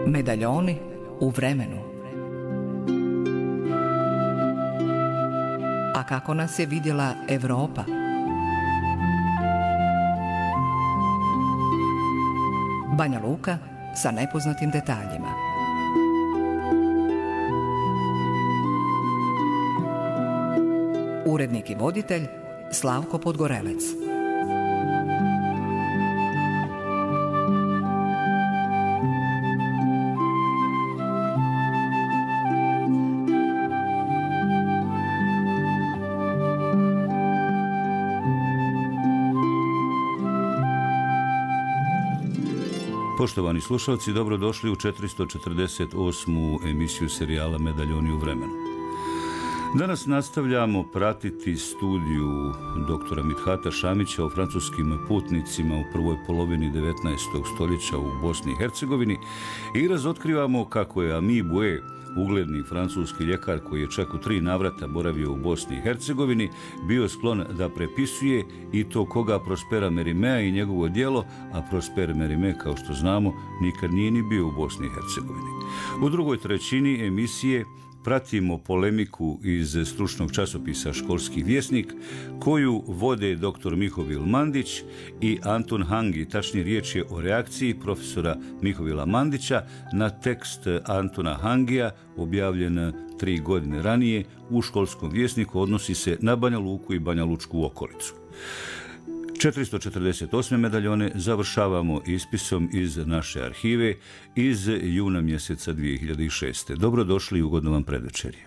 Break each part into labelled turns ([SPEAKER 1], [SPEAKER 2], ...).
[SPEAKER 1] Medaljoni u vremenu. A kako nas je vidjela Evropa? Banja Luka sa nepoznatim detaljima. Urednik i voditelj Slavko Podgorelec.
[SPEAKER 2] Poštovani slušalci, dobrodošli u 448. emisiju serijala Medaljoni u vremenu. Danas nastavljamo pratiti studiju doktora Midhata Šamića o francuskim putnicima u prvoj polovini 19. stoljeća u Bosni i Hercegovini i razotkrivamo kako je Ami Boué, ugledni francuski ljekar koji je čak u 3 navrata boravio u Bosni i Hercegovini, bio sklon da prepisuje i to koga Prospera Mérimée i njegovo djelo, a Prosper Mérimée, kao što znamo, nikad nije ni bio u Bosni i Hercegovini. U drugoj trećini emisije pratimo polemiku iz stručnog časopisa Školski vjesnik, koju vode dr. Mihovil Mandić i Antun Hangi. Tačnije riječ je o reakciji profesora Mihovila Mandića na tekst Antuna Hangija, objavljen 3 godine ranije u Školskom vjesniku, odnosi se na Banja Luku i Banja Lučku okolicu. 448. medaljone završavamo ispisom iz naše arhive iz juna mjeseca 2006. Dobrodošli i ugodno vam predvečerje.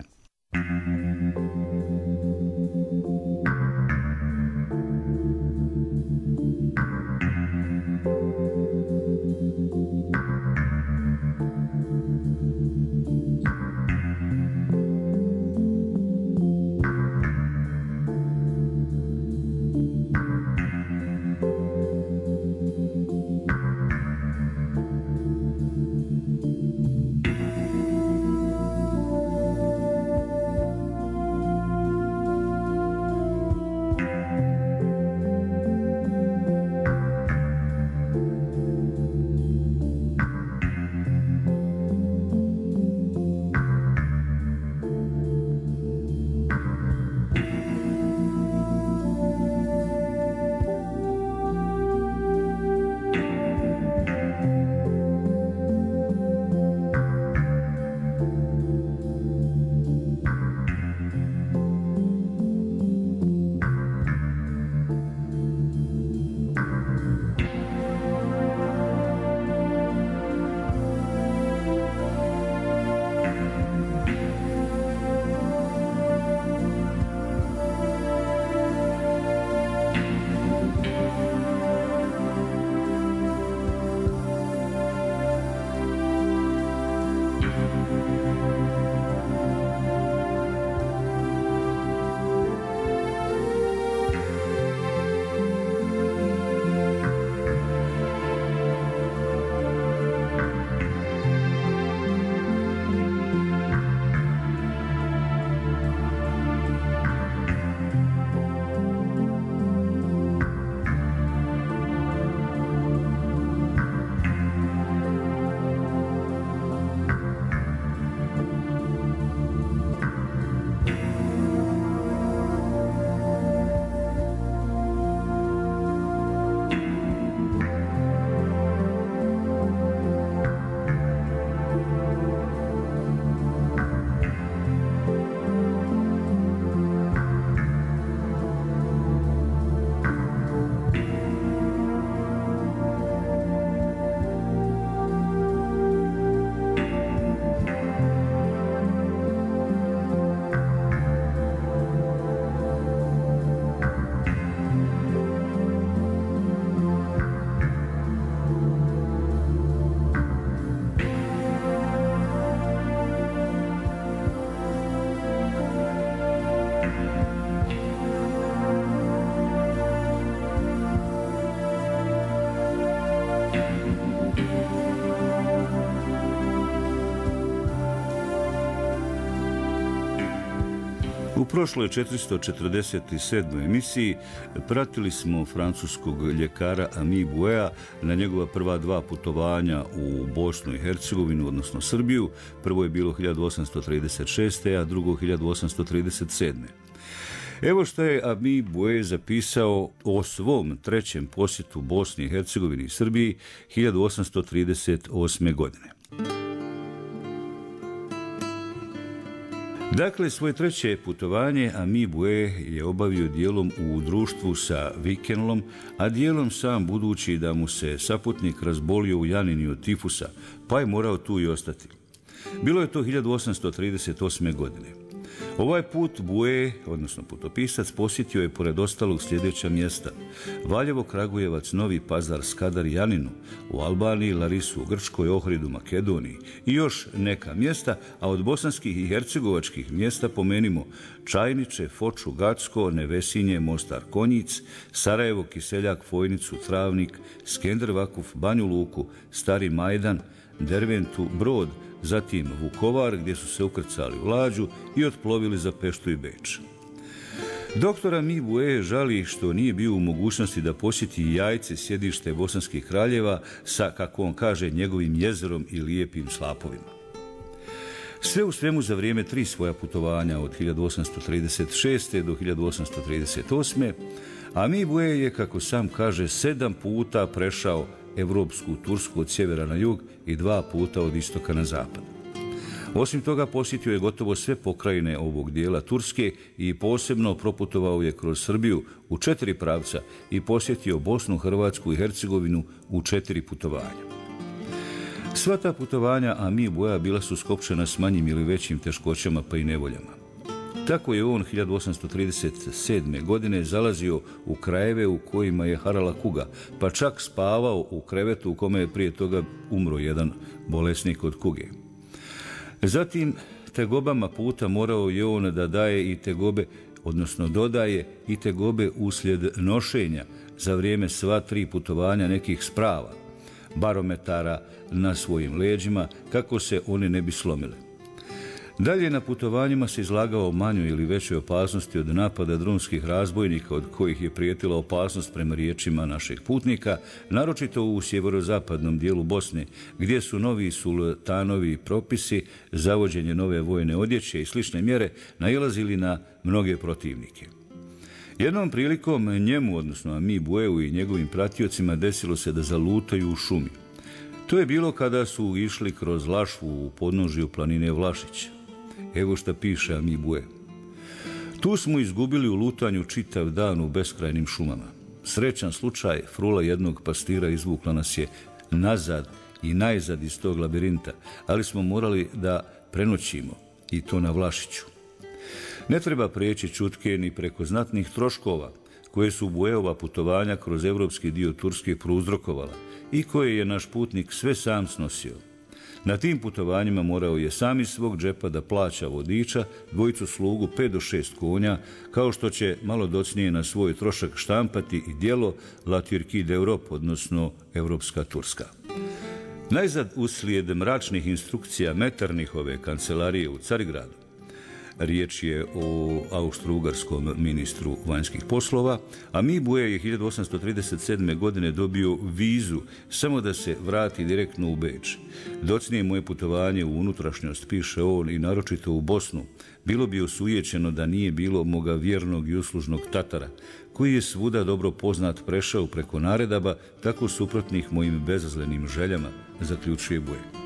[SPEAKER 2] U prošloj 447. emisiji pratili smo francuskog ljekara Ami Bouea na njegova prva dva putovanja u Bosnu i Hercegovinu, odnosno Srbiju. Prvo je bilo 1836. a drugo 1837. Evo što je Ami Bouea zapisao o svom trećem posjetu Bosni i Hercegovini i Srbiji 1838. godine. Dakle, svoje treće putovanje Ami Bouea je obavio dijelom u društvu sa Vikenlom, a dijelom sam budući da mu se saputnik razbolio u Janini od tifusa, pa je morao tu i ostati. Bilo je to 1838. godine. Ovaj put Bouea, odnosno putopisac, posjetio je pored ostalog sljedeća mjesta: Valjevo, Kragujevac, Novi Pazar, Skadar, Janinu, u Albaniji, Larisu, u Grčkoj, Ohridu, Makedoniji i još neka mjesta, a od bosanskih i hercegovačkih mjesta pomenimo Čajniče, Foču, Gacko, Nevesinje, Mostar, Konjic, Sarajevo, Kiseljak, Fojnicu, Travnik, Skender Vakuf, Banju Luku, Stari Majdan, Derventu, Brod, zatim Vukovar gdje su se ukrcali u lađu i otplovili za Peštu i Beč. Doktor Ami Bouea žali što nije bio u mogućnosti da posjeti Jajce, sjedište bosanskih kraljeva, sa, kako on kaže, njegovim jezerom i lijepim slapovima. Sve u svemu za vrijeme 3 svoja putovanja od 1836. do 1838. Ami Bouea je, kako sam kaže, 7 puta prešao Evropsku Tursku od sjevera na jug i 2 puta od istoka na zapad. Osim toga, posjetio je gotovo sve pokrajine ovog dijela Turske i posebno proputovao je kroz Srbiju u 4 pravca i posjetio Bosnu, Hrvatsku i Hercegovinu u 4 putovanja. Sva ta putovanja Ami Bouea bila su skopčana s manjim ili većim teškoćama pa i nevoljama. Tako je on 1837. godine zalazio u krajeve u kojima je harala kuga, pa čak spavao u krevetu u kome je prije toga umro jedan bolesnik od kuge. Zatim, tegobama puta morao je on da daje i tegobe, odnosno dodaje i tegobe uslijed nošenja za vrijeme sva 3 putovanja nekih sprava, barometara na svojim leđima, kako se one ne bi slomile. Dalje na putovanjima se izlagao manjoj ili većoj opasnosti od napada drumskih razbojnika, od kojih je prijetila opasnost prema riječima naših putnika, naročito u sjeverozapadnom dijelu Bosne, gdje su novi sultanovi propisi, zavođenje nove vojne odjeće i slične mjere nailazili na mnoge protivnike. Jednom prilikom njemu, odnosno Ami Boueu i njegovim pratiocima, desilo se da zalutaju u šumi. To je bilo kada su išli kroz Lašvu u podnožju planine Vlašić. Evo šta piše Ami Bouea. Tu smo izgubili u lutanju čitav dan u beskrajnim šumama. Srećan slučaj, frula jednog pastira izvukla nas je nazad i najzad iz tog labirinta, ali smo morali da prenoćimo, i to na Vlašiću. Ne treba prijeći čutke ni preko znatnih troškova koje su Boueova putovanja kroz evropski dio Turske prouzrokovala i koje je naš putnik sve sam snosio. Na tim putovanjima morao je sam iz svog džepa da plaća vodiča, 2 slugu, 5 do 6 konja, kao što će malo docnije na svoj trošak štampati i djelo La Turquie d'Europe, odnosno Evropska Turska. Najzad, uslijed mračnih instrukcija Meternihove kancelarije u Carigradu, riječ je o austro-ugarskom ministru vanjskih poslova, Ami Bouea je 1837. godine dobio vizu samo da se vrati direktno u Beč. Docnije moje putovanje u unutrašnjost, piše on, i naročito u Bosnu, bilo bi osujećeno da nije bilo moga vjernog i uslužnog Tatara, koji je svuda dobro poznat prešao preko naredaba, tako suprotnih mojim bezazlenim željama, zaključuje Bouea.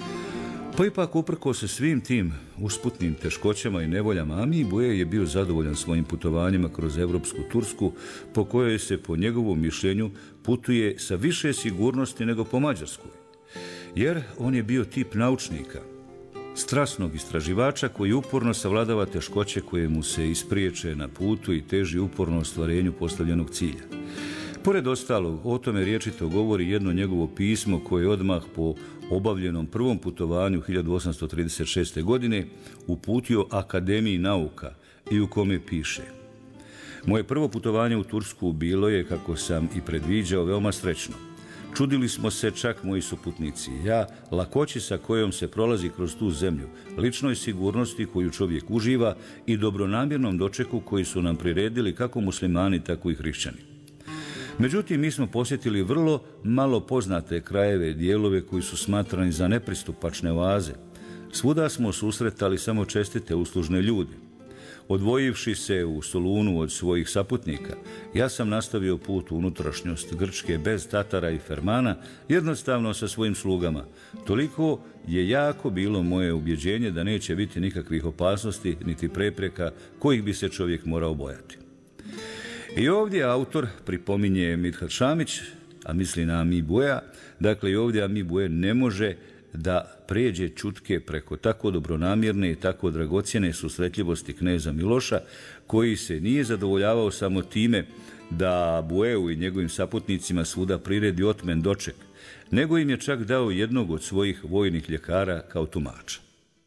[SPEAKER 2] Pa ipak, uprko se svim tim usputnim teškoćama i nevoljama, Ami Bouea je bio zadovoljan svojim putovanjima kroz Evropsku Tursku, po kojoj se, po njegovom mišljenju, putuje sa više sigurnosti nego po Mađarskoj. Jer on je bio tip naučnika, strasnog istraživača koji uporno savladava teškoće koje mu se ispriječe na putu i teži uporno ostvarenju postavljenog cilja. Pored ostalog, o tome riječito govori jedno njegovo pismo koje je odmah po obavljenom prvom putovanju 1836. godine uputio Akademiji nauka i u kome piše: Moje prvo putovanje u Tursku bilo je, kako sam i predviđao, veoma srećno. Čudili smo se čak moji suputnici. Ja lakoći sa kojom se prolazi kroz tu zemlju, ličnoj sigurnosti koju čovjek uživa i dobronamjernom dočeku koji su nam priredili kako muslimani, tako i hrišćani. Međutim, mi smo posjetili vrlo malo poznate krajeve i dijelove koji su smatrani za nepristupačne oaze. Svuda smo susretali samo čestite uslužne ljude. Odvojivši se u Solunu od svojih saputnika, ja sam nastavio put u unutrašnjost Grčke bez Tatara i Fermana, jednostavno sa svojim slugama. Toliko je jako bilo moje ubjeđenje da neće biti nikakvih opasnosti niti prepreka kojih bi se čovjek morao bojati. I ovdje autor pripominje Mithat Šamić, a misli na Ami Buea. Dakle, i ovdje Ami Bue ne može da pređe čutke preko tako dobronamjerne i tako dragocjene susretljivosti kneza Miloša, koji se nije zadovoljavao samo time da Bueu i njegovim saputnicima svuda priredi otmen doček, nego im je čak dao jednog od svojih vojnih ljekara kao tumača.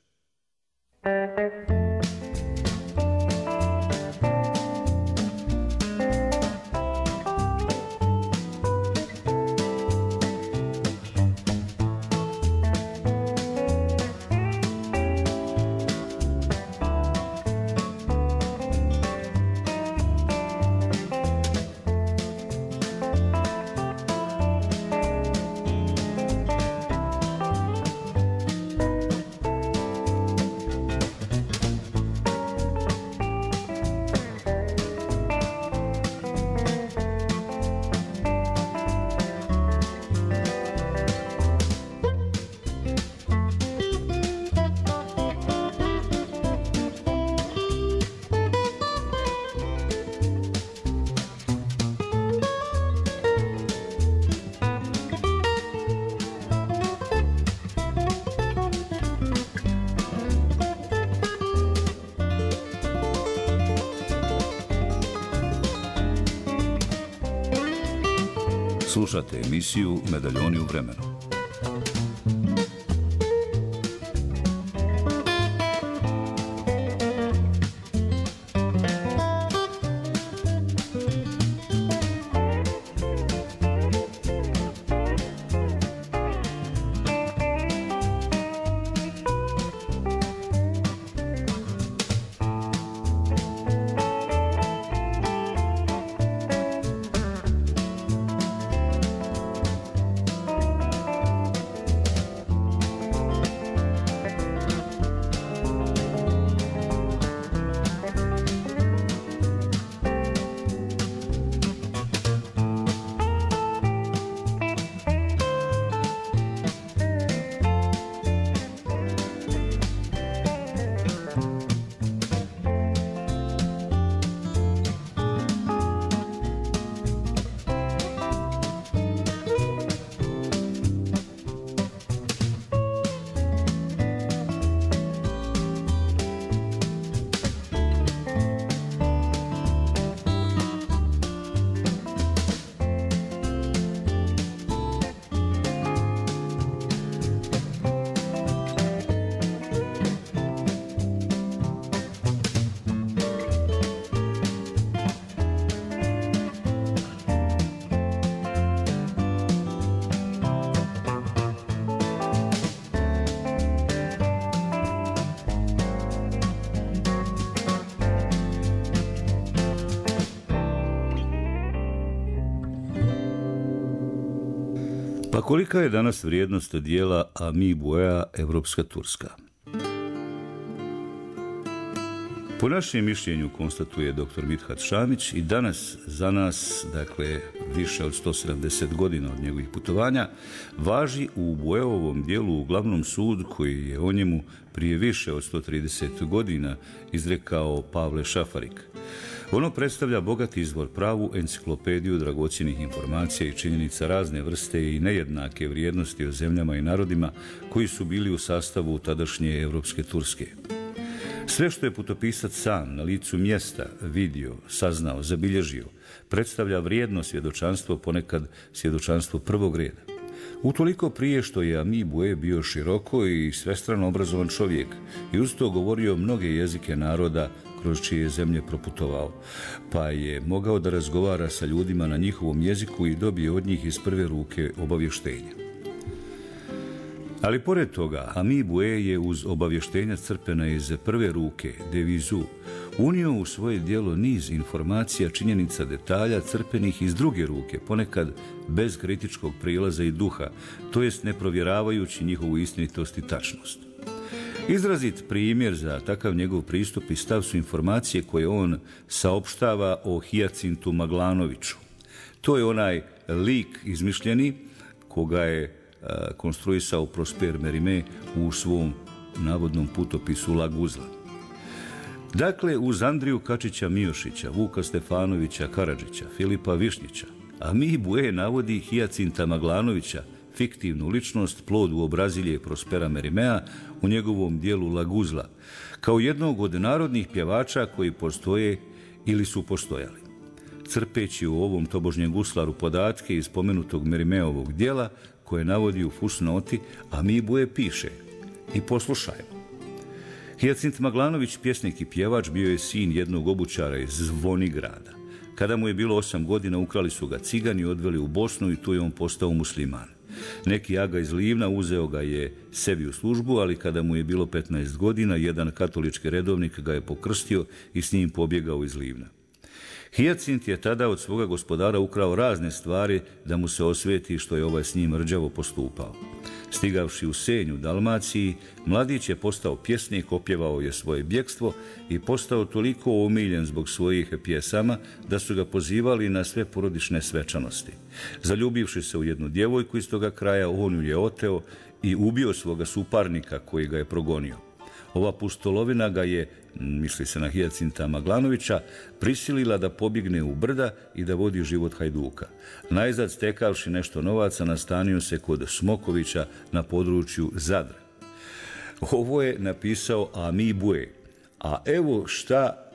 [SPEAKER 2] Slušate emisiju Medaljoni u vremenu. Pa kolika je danas vrijednost dijela Ami Buea Evropska Turska? Po našem mišljenju, konstatuje dr. Mithat Šamić, i danas za nas, dakle više od 170 godina od njegovih putovanja, važi u Bueovom dijelu uglavnom sud koji je o njemu prije više od 130 godina izrekao Pavle Šafarik. Ono predstavlja bogat izvor, pravu enciklopediju dragocjenih informacija i činjenica razne vrste i nejednake vrijednosti o zemljama i narodima koji su bili u sastavu tadašnje Evropske Turske. Sve što je putopisac sam na licu mjesta vidio, saznao, zabilježio, predstavlja vrijedno svjedočanstvo, ponekad svjedočanstvo prvog reda. Utoliko prije što je Ami Bue bio široko i svestrano obrazovan čovjek i uz to govorio mnoge jezike naroda kroz čije zemlje proputovao, pa je mogao da razgovara sa ljudima na njihovom jeziku i dobije od njih iz prve ruke obavještenja. Ali pored toga, Ami Bue je uz obavještenja crpena iz prve ruke, devizu, unio u svoje djelo niz informacija, činjenica, detalja crpenih iz druge ruke, ponekad bez kritičkog prilaza i duha, to jest ne provjeravajući njihovu istinitost i tačnost. Izrazit primjer za takav njegov pristup i stav su informacije koje on saopštava o Hijacintu Maglanoviću. To je onaj lik izmišljeni koga je konstruisao Prosper Mérimée u svom navodnom putopisu La Guzla. Dakle, uz Andriju Kačića Miošića, Vuka Stefanovića Karadžića, Filipa Višnjića, Ami Bue navodi Hijacinta Maglanovića, fiktivnu ličnost, plod uobrazilje Prospera Mérimea u njegovom dijelu La Guzla, kao jednog od narodnih pjevača koji postoje ili su postojali. Crpeći u ovom tobožnjem guslaru podatke iz spomenutog Merimeovog dijela, koje navodi u fusnoti, Ami Bue piše, i poslušajmo. Hijacint Maglanović, pjesnik i pjevač, bio je sin jednog obućara iz Zvonigrada. Kada mu je bilo 8 godina, ukrali su ga cigani i odveli u Bosnu i tu je on postao musliman. Neki aga iz Livna uzeo ga je sebi u službu, ali kada mu je bilo 15 godina, jedan katolički redovnik ga je pokrstio i s njim pobjegao iz Livna. Hijacint je tada od svoga gospodara ukrao razne stvari da mu se osveti što je ovaj s njim rđavo postupao. Stigavši u Senj u Dalmaciji, mladić je postao pjesnik, opjevao je svoje bjekstvo i postao toliko omiljen zbog svojih pjesama da su ga pozivali na sve porodične svečanosti. Zaljubivši se u jednu djevojku iz toga kraja, on ju je oteo i ubio svoga suparnika koji ga je progonio. Ova pustolovina ga je, misli se na Hijacinta Maglanovića, prisilila da pobjegne u brda i da vodi život hajduka. Najzad, stekavši nešto novaca, nastanio se kod Smokovića na području Zadra. Ovo je napisao Ami Bue. A evo šta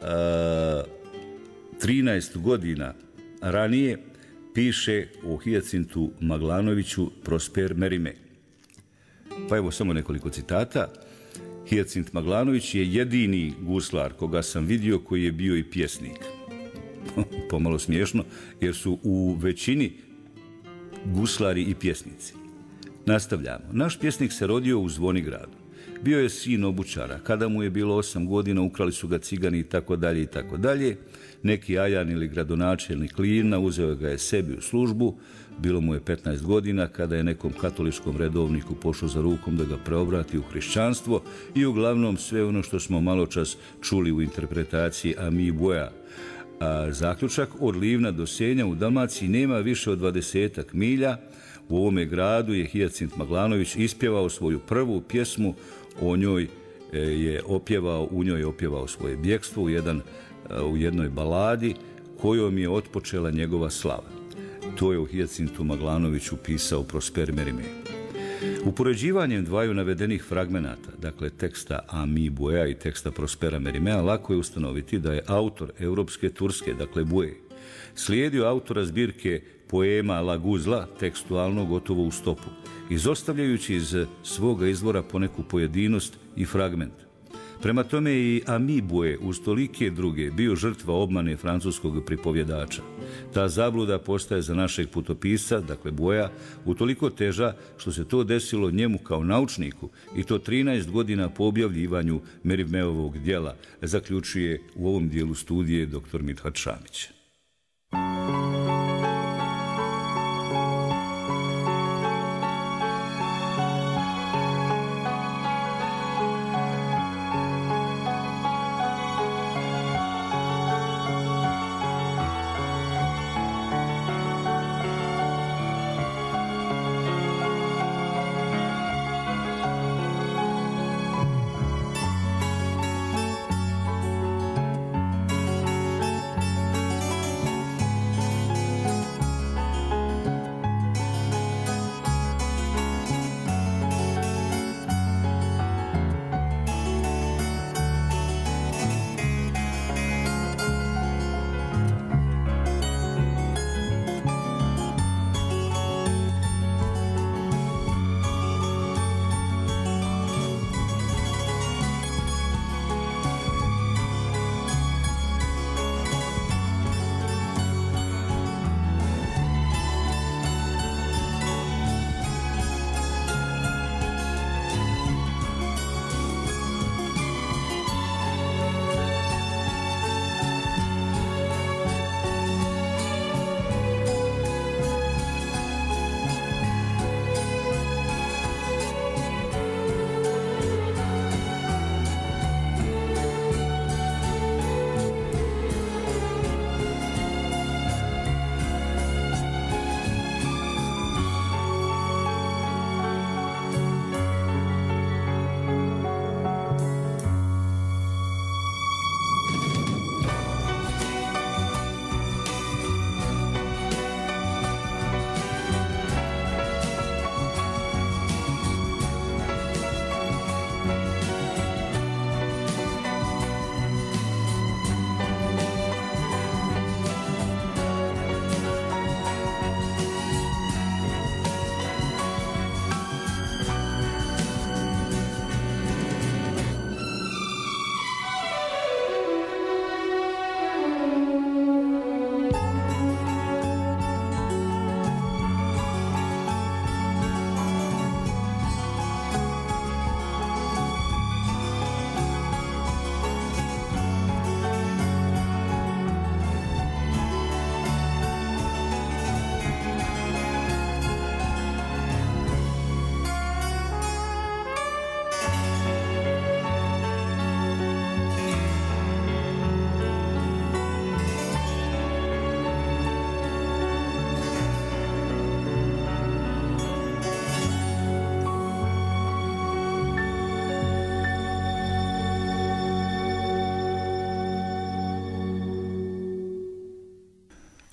[SPEAKER 2] 13 godina ranije piše o Hijacintu Maglanoviću Prosper Mérimée. Pa evo samo nekoliko citata. Hijacint Maglanović je jedini guslar koga sam vidio koji je bio i pjesnik. Pomalo smiješno, jer su u većini guslari i pjesnici. Nastavljamo. Naš pjesnik se rodio u Zvonigradu. Bio je sin obućara. Kada mu je bilo 8 godina, ukrali su ga cigani i tako dalje i tako dalje. Neki ajan ili gradonačelnik Livna uzeo ga je sebi u službu. Bilo mu je 15 godina kada je nekom katoličkom redovniku pošao za rukom da ga preobrati u hrišćanstvo i uglavnom sve ono što smo maločas čuli u interpretaciji Ami Buea. A zaključak, od Livna do Senja u Dalmaciji nema više od 20 milja. U ovome gradu je Hijacint Maglanović ispjevao svoju prvu pjesmu, u njoj je opjevao svoje bjekstvo u jednoj baladi kojom je otpočela njegova slava. To je u Hijacintu Maglanoviću pisao Prosper Mérimée. Upoređivanjem dvaju navedenih fragmenata, dakle teksta Ami Buea i teksta Prospera Mérimea, lako je ustanoviti da je autor europske turske, dakle Bue, slijedio autora zbirke poema La Guzla, tekstualno gotovo u stopu, izostavljajući iz svoga izvora poneku pojedinost i fragment. Prema tome i Ami Bue uz tolike druge bio žrtva obmane francuskog pripovjedača. Ta zabluda postaje za našeg putopisa, dakle Buea, utoliko teža što se to desilo njemu kao naučniku i to 13 godina po objavljivanju Merimeovog dijela, zaključuje u ovom dijelu studije dr. Mithat Šamić.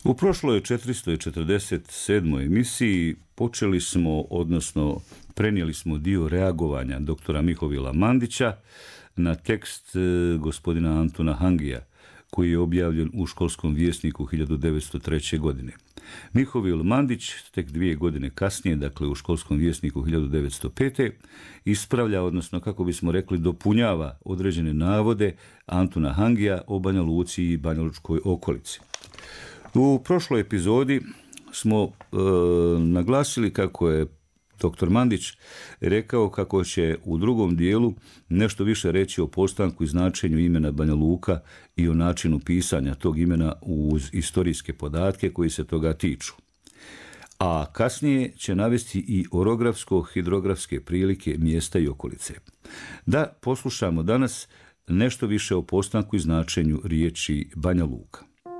[SPEAKER 2] U prošloj 447. emisiji počeli smo, odnosno prenijeli smo dio reagovanja doktora Mihovila Mandića na tekst gospodina Antuna Hangija, koji je objavljen u Školskom vjesniku 1903. godine. Mihovil Mandić, tek 2 godine kasnije, dakle u Školskom vjesniku 1905. ispravlja, odnosno kako bismo rekli, dopunjava određene navode Antuna Hangija o Banja Luci i banjalučkoj okolici. U prošloj epizodi smo naglasili kako je dr. Mandić rekao kako će u drugom dijelu nešto više reći o postanku i značenju imena Banja Luka i o načinu pisanja tog imena uz historijske podatke koji se toga tiču. A kasnije će navesti i orografsko-hidrografske prilike mjesta i okolice. Da poslušamo danas nešto više o postanku i značenju riječi Banja Luka.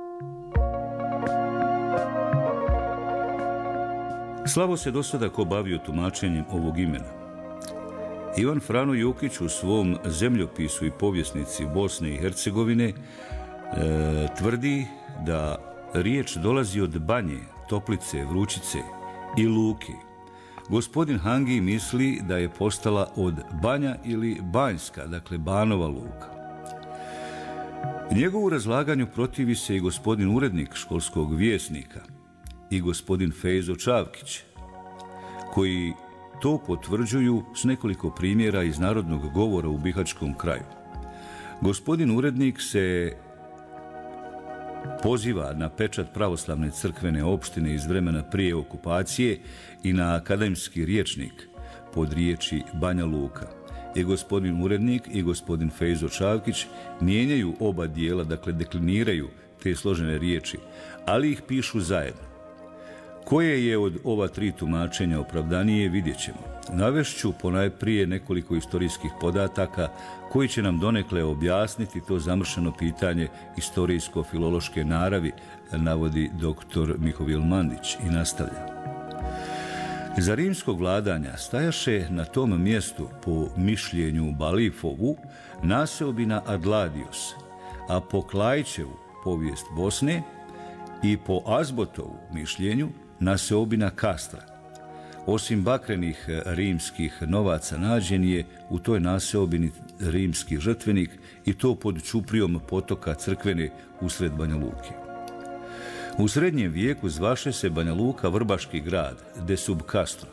[SPEAKER 2] Slavo se do sada ko bavio tumačenjem ovog imena. Ivan Frano Jukić u svom zemljopisu i povjesnici Bosne i Hercegovine tvrdi da riječ dolazi od banje, toplice, vrućice i luke. Gospodin Hangi misli da je postala od banja ili banjska, dakle Banova Luka. Njegovu razlaganju protivi se i gospodin urednik Školskog vjesnika i gospodin Fejzo Čavkić, koji to potvrđuju s nekoliko primjera iz narodnog govora u Bihaćkom kraju. Gospodin urednik se poziva na pečat pravoslavne crkvene opštine iz vremena prije okupacije i na akademski rječnik pod riječi Banja Luka. I gospodin urednik i gospodin Fejzo Čavkić mijenjaju oba dijela, dakle dekliniraju te složene riječi, ali ih pišu zajedno. Koje je od ova 3 tumačenja opravdanije, vidjet ćemo. Navešću ponajprije nekoliko istorijskih podataka koji će nam donekle objasniti to zamršeno pitanje istorijsko-filološke naravi, navodi dr. Mihovil Mandić i nastavlja. Za rimskog vladanja stajaše na tom mjestu po mišljenju Balifovu naseobina Adladius, a po Klaićevu povijest Bosne i po Azbotovu mišljenju naseobina Kastra. Osim bakrenih rimskih novaca nađen je u toj naseobini rimski žrtvenik i to pod čuprijom potoka Crkvene usred Banja Luke. U srednjem vijeku zvaše se Banja Luka vrbaški grad, de sub Castro.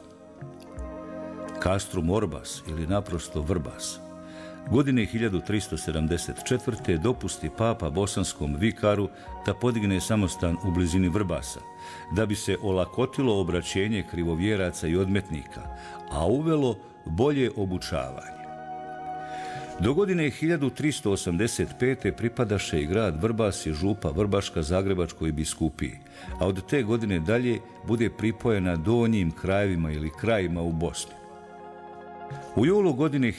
[SPEAKER 2] Castrum Orbas ili naprosto Vrbas. Godine 1374. dopusti papa bosanskom vikaru da podigne samostan u blizini Vrbasa, da bi se olakotilo obraćenje krivovjeraca i odmetnika, a uvelo bolje obučavanje. Do godine 1385. pripadaše i grad Vrbas i župa Vrbaška Zagrebačkoj biskupiji, a od te godine dalje bude pripojena donjim krajevima ili krajima u Bosni. U julu godine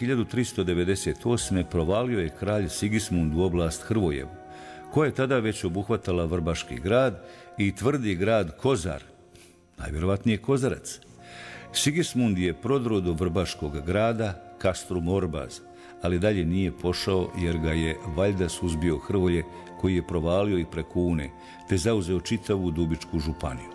[SPEAKER 2] 1398. provalio je kralj Sigismund u oblast Hrvojevu, koja je tada već obuhvatala Vrbaški grad i tvrdi grad Kozar, najvjerovatnije Kozarac. Sigismund je prodro do Vrbaškog grada, Castrum Orbaz, ali dalje nije pošao jer ga je valjda suzbio Hrvoje, koji je provalio i preko Une, te zauzeo čitavu Dubičku županiju.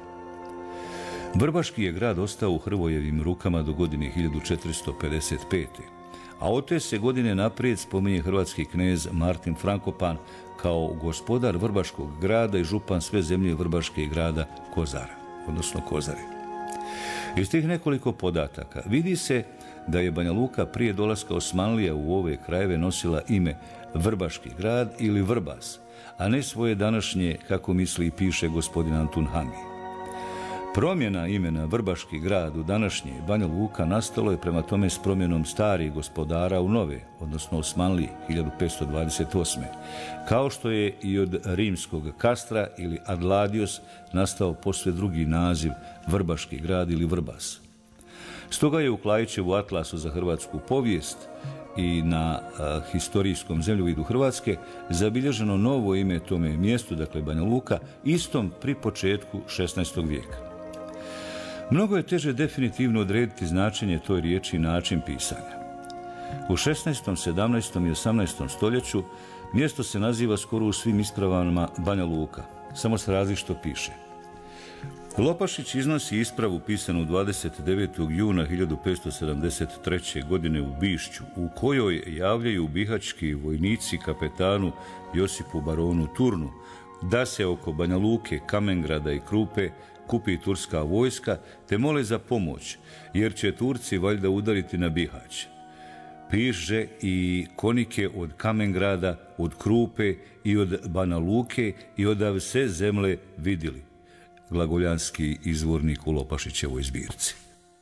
[SPEAKER 2] Vrbaški je grad ostao u Hrvojevim rukama do godine 1455. A od te se godine naprijed spominje hrvatski knez Martin Frankopan kao gospodar Vrbaškog grada i župan sve zemlje Vrbaške grada Kozara, odnosno Kozare. Iz tih nekoliko podataka vidi se da je Banja Luka prije dolaska Osmanlija u ove krajeve nosila ime Vrbaški grad ili Vrbas, a ne svoje današnje, kako misli i piše gospodin Antun Hangi. Promjena imena Vrbaški grad u današnje Banja Luka nastalo je prema tome s promjenom starih gospodara u nove, odnosno Osmanlije 1528. Kao što je i od rimskog Kastra ili Adladios nastao posve drugi naziv Vrbaški grad ili Vrbas. Stoga je u Klaićevu atlasu za hrvatsku povijest i na historijskom zemljovidu Hrvatske zabilježeno novo ime tome mjestu, dakle Banja Luka, istom pri početku 16. vijeka. Mnogo je teže definitivno odrediti značenje toj riječi i način pisanja. U 16., 17. i 18. stoljeću mjesto se naziva skoro u svim ispravama Banja Luka, samo se različito piše. Lopašić iznosi ispravu pisanu 29. juna 1573. godine u Bišću, u kojoj javljaju bihaćki vojnici kapetanu Josipu baronu Turnu da se oko Banja Luke, Kamengrada i Krupe kupi turska vojska, te mole za pomoć, jer će Turci valjda udariti na Bihać. Piše i konike od Kamengrada, od Krupe i od Banja Luke i odav sve zemlje vidjeli. Glagoljanski izvornik u Lopašićevoj zbirci.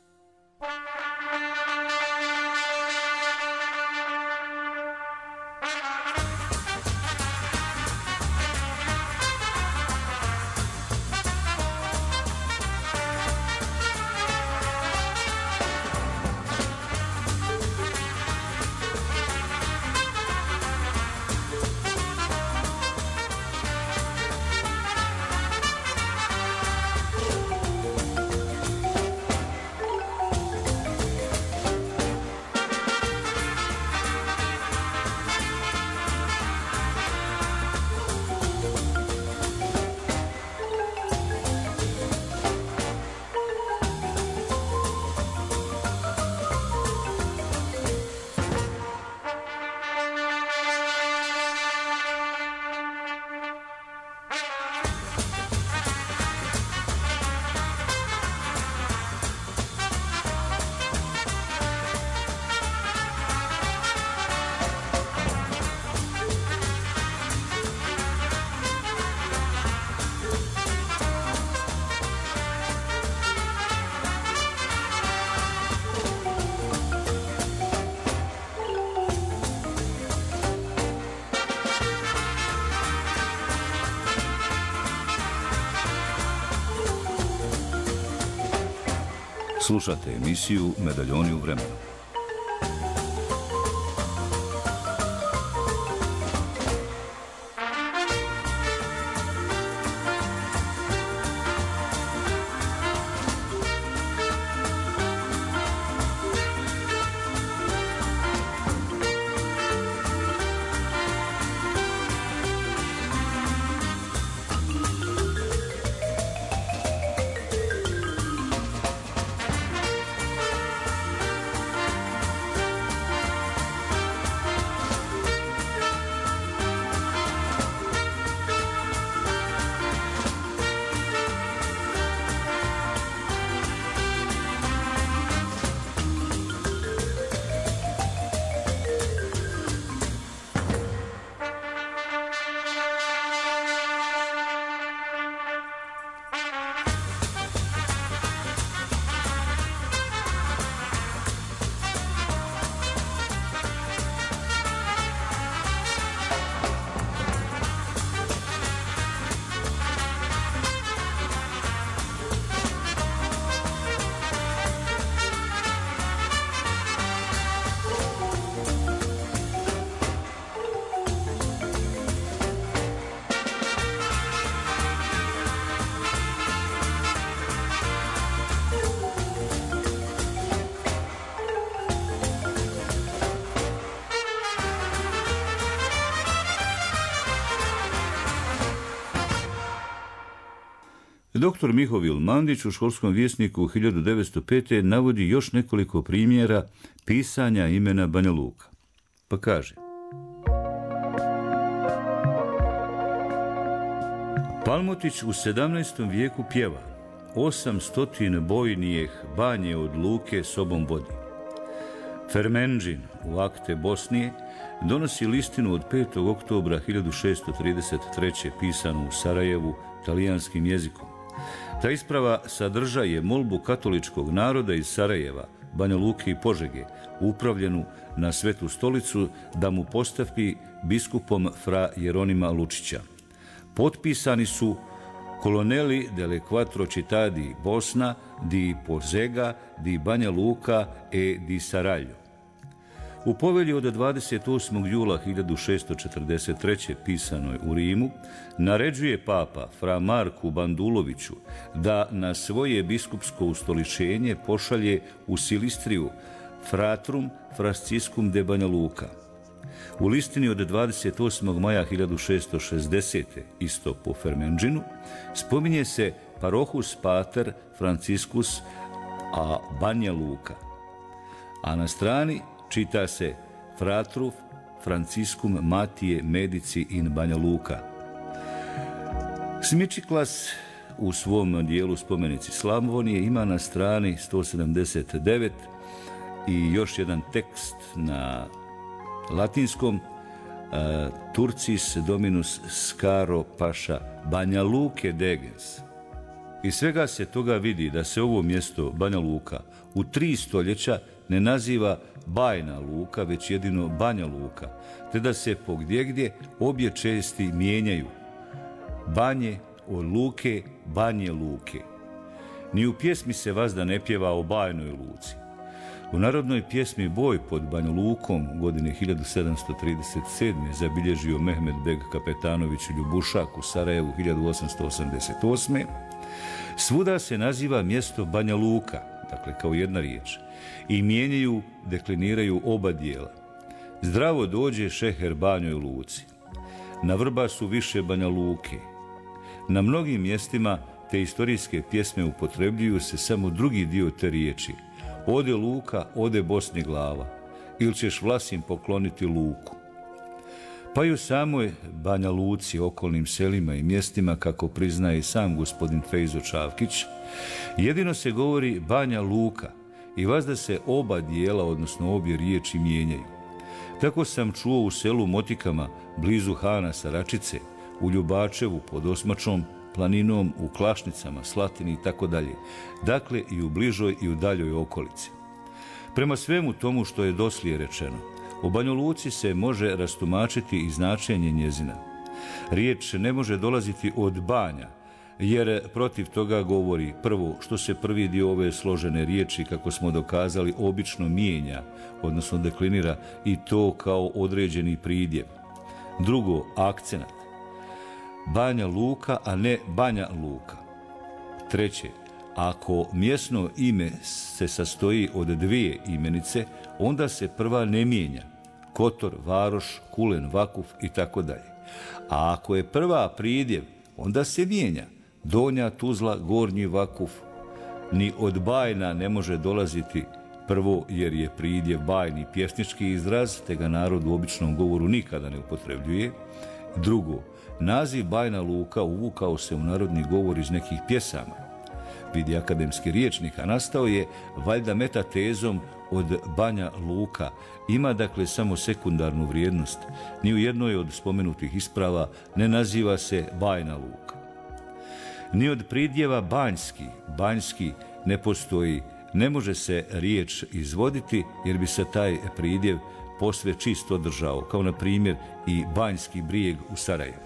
[SPEAKER 2] Slušate emisiju Medaljoni u vremenu. Dr. Mihovil Mandić u Školskom vjesniku 1905. navodi još nekoliko primjera pisanja imena Banja Luka. Pa kaže: Palmotić u 17. vijeku pjeva: 800 bojnijeh banje od Luke sobom vodi. Fermenđin u akte Bosnije donosi listinu od 5. oktobra 1633. pisanu u Sarajevu talijanskim jezikom. Ta isprava sadržaje molbu katoličkog naroda iz Sarajeva, Banja Luke i Požege, upravljenu na Svetu stolicu, da mu postavi biskupom fra Jeronima Lučića. Potpisani su koloneli delle quattro città di Bosna, di Požega, di Banja Luka e di Sarajevo. U povelji od 28. jula 1643. pisanoj u Rimu naređuje papa fra Marku Banduloviću da na svoje biskupsko ustoličenje pošalje u Silistriju Fratrum Frasciscum de Banja Luka. U listini od 28. maja 1660. isto po Fermenđinu, spominje se Parohus Pater Franciscus a Banja Luka, a na strani čita se Fratruf Franciscum Matije Medici in Banja Luka. Smičiklas u svom dijelu Spomenici Slavonije ima na strani 179 i još jedan tekst na latinskom Turcis Dominus Scaro Paša Banja Luke Degens. Iz svega se toga vidi da se ovo mjesto Banja Luka u 3 stoljeća ne naziva Bajna Luka, već jedino Banja Luka, te da se pogdjegdje obje česti mijenjaju. Banje od Luke, Banje Luke. Ni u pjesmi se vazda ne pjeva o Bajnoj Luci. U narodnoj pjesmi Boj pod Banja Lukom godine 1737. zabilježio Mehmed Beg Kapetanović Ljubušak u Sarajevu 1888. Svuda se naziva mjesto Banja Luka, dakle kao jedna riječ, i mijenjaju, dekliniraju oba dijela. Zdravo dođe šeher Banjoj Luci. Na Vrbasu više Banja Luke. Na mnogim mjestima te istorijske pjesme upotrebljuju se samo drugi dio te riječi. Ode Luka, ode Bosni glava, ili ćeš Vlasim pokloniti Luku. Pa i u samoj Banja Luci, okolnim selima i mjestima, kako priznaje i sam gospodin Fejzo Čavkić, jedino se govori Banja Luka i vazda se oba dijela, odnosno obje riječi, mijenjaju. Tako sam čuo u selu Motikama, blizu Hana Saračice, u Ljubačevu pod Osmačom, Planinom, u Klašnicama, Slatini i tako dalje. Dakle, i u bližoj i u daljoj okolici. Prema svemu tomu što je doslije rečeno, u Banja Luci se može rastumačiti i značenje njezina. Riječ ne može dolaziti od banja, jer protiv toga govori prvo što se prvi dio ove složene riječi, kako smo dokazali, obično mijenja, odnosno deklinira, i to kao određeni pridjev. Drugo, akcenat. Banja Luka, a ne Banja Luka. Treće, ako mjesno ime se sastoji od 2 imenice, onda se prva ne mijenja. Kotor, Varoš, Kulen, Vakuf i tako dalje. A ako je prva pridjev, onda se mijenja. Donja Tuzla, Gornji Vakuf. Ni od bajna ne može dolaziti prvo, jer je pridjev bajni pjesnički izraz, te ga narod u običnom govoru nikada ne upotrebljuje. Drugo, naziv Bajna Luka uvukao se u narodni govor iz nekih pjesama. Vidi akademski rječnik, a nastao je valjda metatezom od Banja Luka. Ima dakle samo sekundarnu vrijednost. Ni u jednoj od spomenutih isprava ne naziva se Bajna Luka. Ni od pridjeva banjski ne postoji, ne može se riječ izvoditi, jer bi se taj pridjev posve čist održao, kao na primjer i Banjski Brijeg u Sarajevu.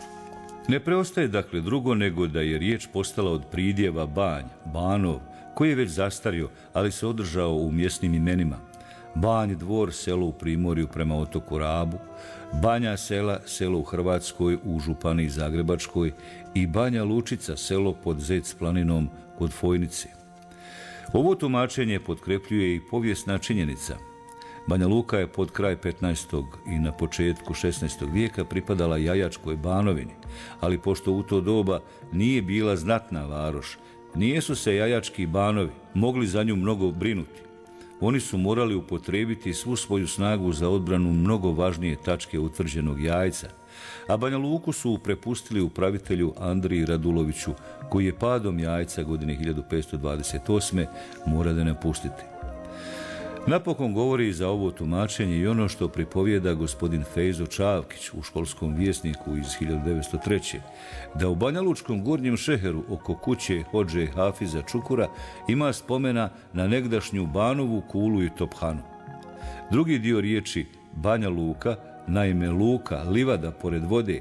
[SPEAKER 2] Ne preostaje dakle drugo nego da je riječ postala od pridjeva Banj, Banov, koji je već zastario, ali se održao u mjesnim imenima. Banj Dvor, selo u Primorju prema otoku Rabu, Banja Sela, selo u Hrvatskoj u županiji Zagrebačkoj i Banja Lučica, selo pod Zec planinom kod Fojnice. Ovo tumačenje potkrepljuje i povijesna činjenica. Banja Luka je pod kraj 15. i na početku 16. vijeka pripadala Jajačkoj Banovini, ali pošto u to doba nije bila znatna varoš, nijesu se Jajački Banovi mogli za nju mnogo brinuti. Oni su morali upotrijebiti svu svoju snagu za odbranu mnogo važnije tačke utvrđenog Jajca, a Banja Luku su prepustili upravitelju Andriji Raduloviću, koji je padom Jajca godine 1528. mora da napustiti. Napokon govori za ovo tumačenje i ono što pripovijeda gospodin Fejzo Čavkić u Školskom vjesniku iz 1903. da u Banjalučkom Gornjem Šeheru oko kuće Hodže Hafiza Čukura ima spomena na negdašnju Banovu kulu i tophanu. Drugi dio riječi Banja Luka, naime luka, livada pored vode,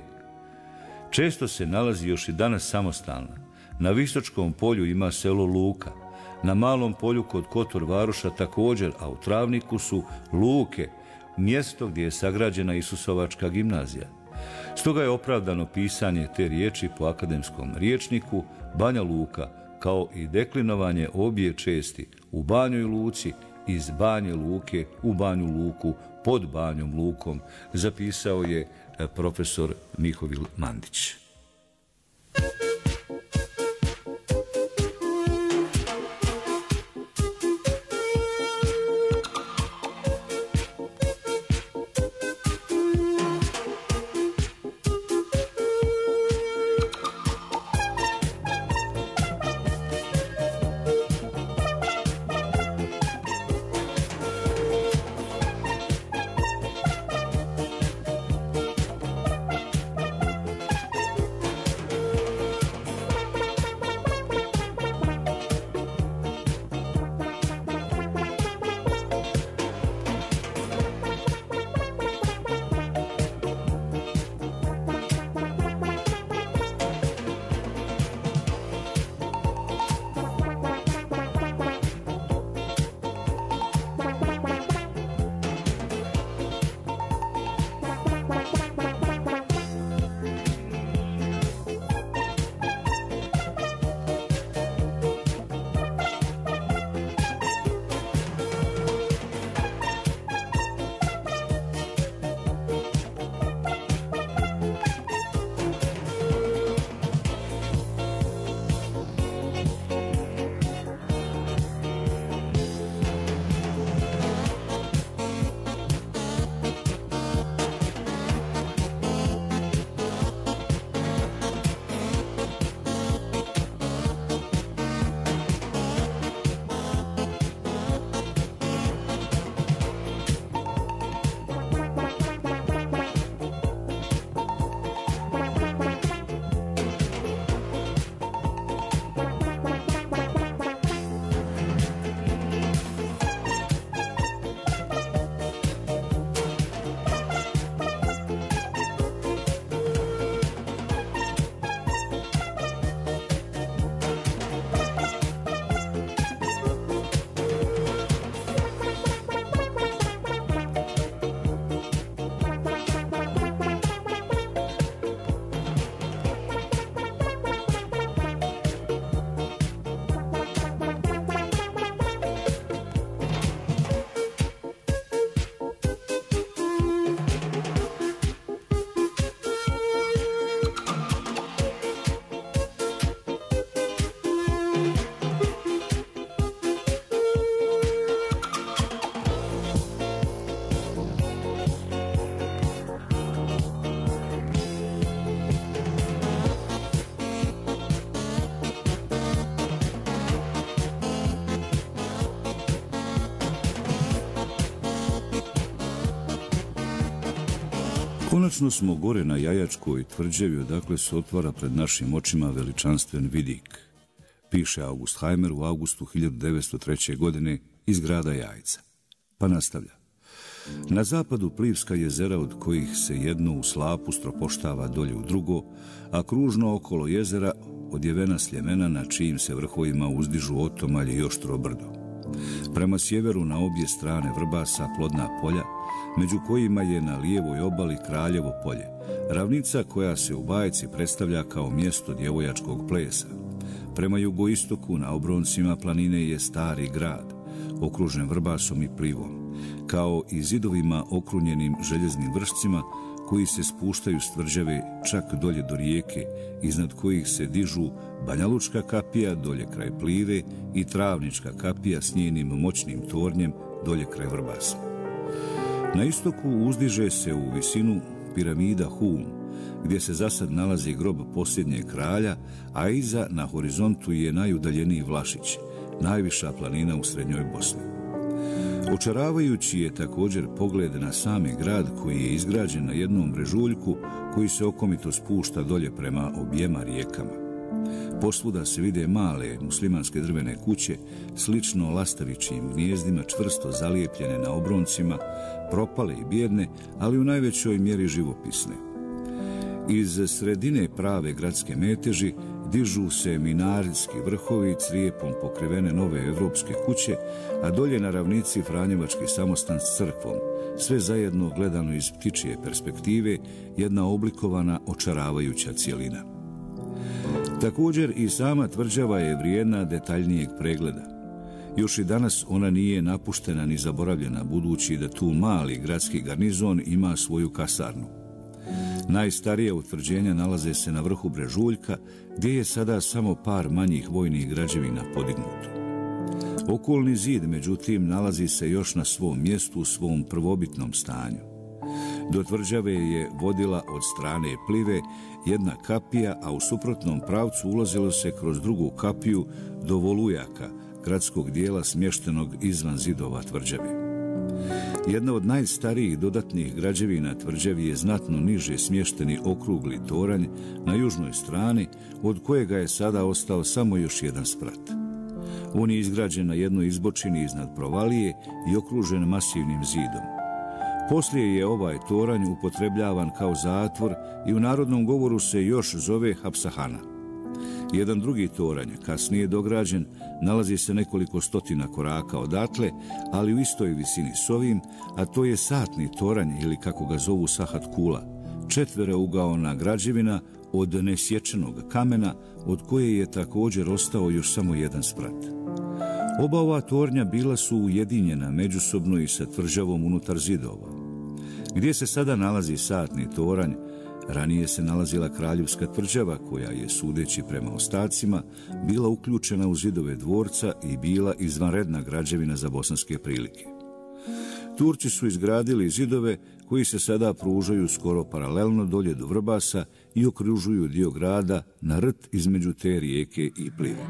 [SPEAKER 2] često se nalazi još i danas samostalna. Na Visočkom polju ima selo Luka, na Malom polju kod Kotor Varoša također, a u Travniku su Luke, mjesto gdje je sagrađena Isusovačka gimnazija. Stoga je opravdano pisanje te riječi po akademskom rječniku Banja Luka, kao i deklinovanje obje česti u Banjoj Luci iz Banje Luke u Banju Luku pod Banjom Lukom, zapisao je profesor Mihovil Mandić. Konačno smo gore na Jajačkoj tvrđavi, odakle se otvara pred našim očima veličanstven vidik, piše August Hajmer u augustu 1903. godine iz grada Jajca. Pa nastavlja. Na zapadu plivska jezera, od kojih se jedno u slapu stropoštava dolje u drugo, a kružno okolo jezera odjevena sljemena na čijim se vrhovima uzdižu otomalje i oštro brdo. Prema sjeveru na obje strane Vrbasa plodna polja, među kojima je na lijevoj obali Kraljevo polje, ravnica koja se u bajci predstavlja kao mjesto djevojačkog plesa. Prema jugoistoku na obroncima planine je stari grad, okružen Vrbasom i Plivom, kao i zidovima okrunjenim željeznim vršcima koji se spuštaju s tvrđave čak dolje do rijeke, iznad kojih se dižu Banjalučka kapija dolje kraj Plive i Travnička kapija s njenim moćnim tornjem dolje kraj Vrbasa. Na istoku uzdiže se u visinu piramida Hum, gdje se zasad nalazi grob posljednjeg kralja, a iza na horizontu je najudaljeniji Vlašić, najviša planina u srednjoj Bosni. Očaravajući je također pogled na sami grad koji je izgrađen na jednom brežuljku koji se okomito spušta dolje prema objema rijekama. Posvuda se vide male muslimanske drvene kuće, slično lastavićim gnjezdima, čvrsto zalijepljene na obroncima, propale i bijedne, ali u najvećoj mjeri živopisne. Iz sredine prave gradske meteži dižu se minaritski vrhovi, crijepom pokrivene nove evropske kuće, a dolje na ravnici Franjevački samostan s crkvom, sve zajedno gledano iz ptičije perspektive, jedna oblikovana očaravajuća cjelina. Također i sama tvrđava je vrijedna detaljnijeg pregleda.
[SPEAKER 3] Još i danas ona nije napuštena ni zaboravljena, budući da tu mali gradski garnizon ima svoju kasarnu. Najstarija utvrđenja nalaze se na vrhu brežuljka, gdje je sada samo par manjih vojnih građevina podignuto. Okolni zid, međutim, nalazi se još na svom mjestu u svom prvobitnom stanju. Do tvrđave je vodila od strane Plive jedna kapija, a u suprotnom pravcu ulazilo se kroz drugu kapiju do Volujaka, gradskog dijela smještenog izvan zidova tvrđave. Jedna od najstarijih dodatnih građevina tvrđavi je znatno niže smješteni okrugli toranj na južnoj strani, od kojega je sada ostao samo još jedan sprat. On je izgrađen na jednoj izbočini iznad provalije i okružen masivnim zidom. Poslije je ovaj toranj upotrebljavan kao zatvor i u narodnom govoru se još zove Hapsahana. Jedan drugi toranj, kasnije dograđen, nalazi se nekoliko stotina koraka odatle, ali u istoj visini s ovim, a to je satni toranj ili kako ga zovu Sahat Kula, četvereugaona građevina od nesječenog kamena, od koje je također ostao još samo jedan sprat. Oba ova tornja bila su ujedinjena međusobno i sa tvrđavom unutar zidova. Gdje se sada nalazi satni toranj, ranije se nalazila kraljevska tvrđava koja je, sudeći prema ostacima, bila uključena u zidove dvorca i bila izvanredna građevina za bosanske prilike. Turci su izgradili zidove koji se sada pružaju skoro paralelno dolje do Vrbasa i okružuju dio grada na rt između te rijeke i Plive.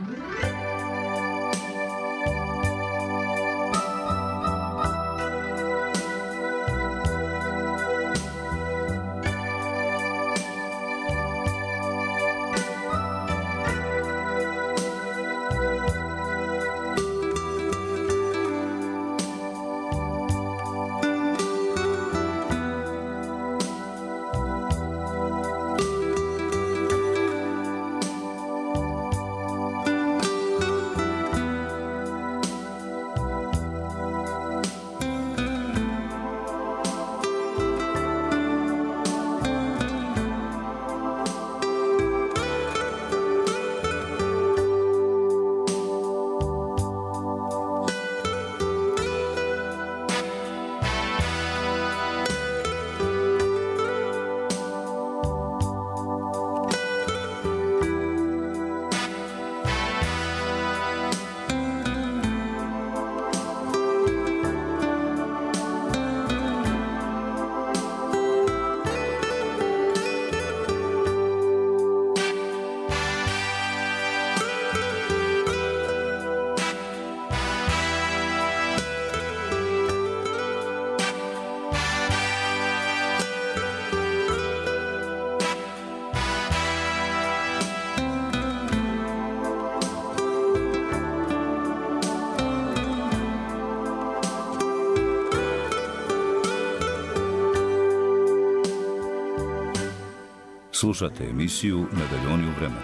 [SPEAKER 2] Slušate emisiju Medaljoni u vremenu.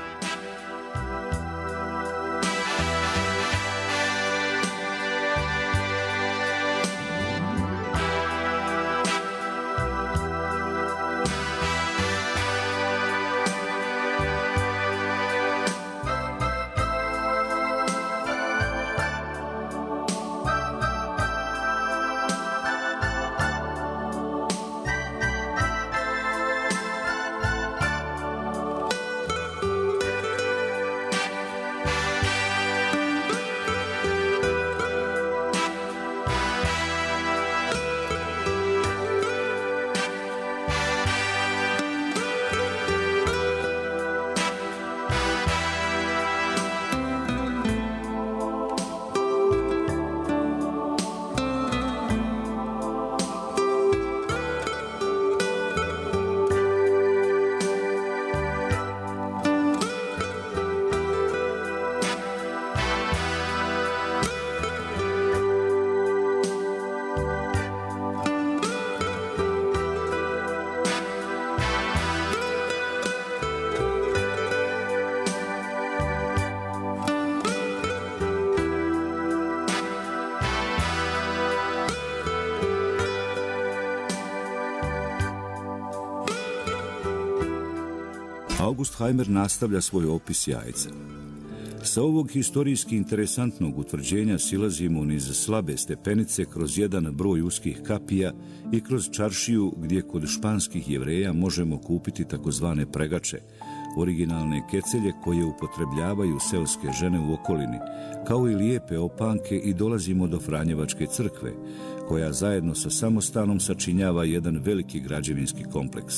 [SPEAKER 3] August Haimer nastavlja svoj opis jajca. Sa ovog historijski interesantnog utvrđenja silazimo niz slabe stepenice kroz jedan broj uskih kapija i kroz čaršiju gdje kod španskih Jevreja možemo kupiti takozvane pregače, originalne kecelje koje upotrebljavaju seoske žene u okolini, kao i lijepe opanke, i dolazimo do Franjevačke crkve, koja zajedno sa samostanom sačinjava jedan veliki građevinski kompleks.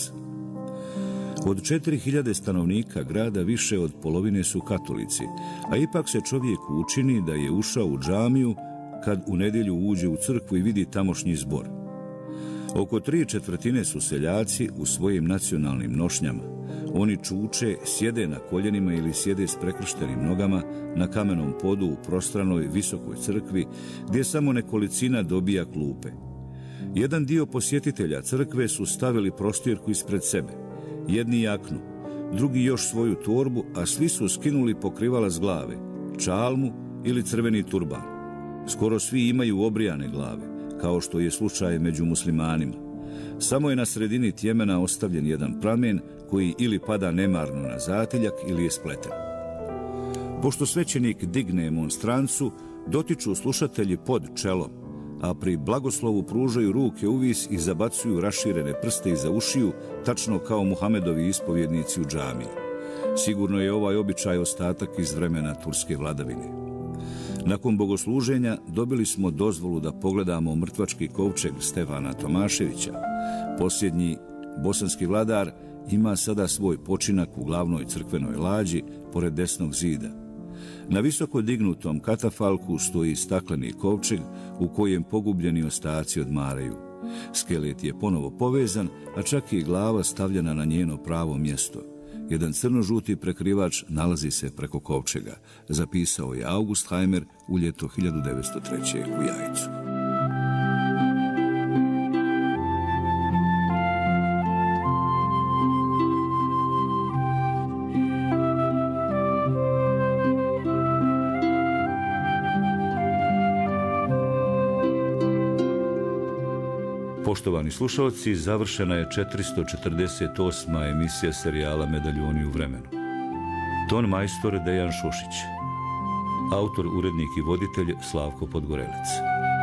[SPEAKER 3] Od 4000 stanovnika grada više od polovine su katolici, a ipak se čovjeku učini da je ušao u džamiju kad u nedjelju uđe u crkvu i vidi tamošnji zbor. Oko 3/4 su seljaci u svojim nacionalnim nošnjama. Oni čuče, sjede na koljenima ili sjede s prekrštenim nogama na kamenom podu u prostranoj visokoj crkvi gdje samo nekolicina dobija klupe. Jedan dio posjetitelja crkve su stavili prostirku ispred sebe. Jedni jaknu, drugi još svoju torbu, a svi su skinuli pokrivala s glave, čalmu ili crveni turban. Skoro svi imaju obrijane glave, kao što je slučaj među muslimanima. Samo je na sredini tjemena ostavljen jedan pramen koji ili pada nemarno na zatiljak ili je spleten. Pošto svećenik digne monstrancu, dotiču slušatelji pod čelom, a pri blagoslovu pružaju ruke uvis i zabacuju raširene prste iza ušiju, tačno kao Muhamedovi ispovjednici u džamiji. Sigurno je ovaj običaj ostatak iz vremena turske vladavine. Nakon bogosluženja dobili smo dozvolu da pogledamo mrtvački kovčeg Stefana Tomaševića. Posljednji bosanski vladar ima sada svoj počinak u glavnoj crkvenoj lađi pored desnog zida. Na visoko dignutom katafalku stoji stakleni kovčeg u kojem pogubljeni ostaci odmaraju. Skelet je ponovo povezan, a čak i glava stavljena na njeno pravo mjesto. Jedan crno-žuti prekrivač nalazi se preko kovčega, zapisao je August Heimer u ljeto 1903. u Jajcu.
[SPEAKER 2] Poštovani slušalci, završena je 448. emisija serijala Medaljoni u vremenu. Ton majstor Dejan Šušić. Autor, urednik i voditelj Slavko Podgorelec.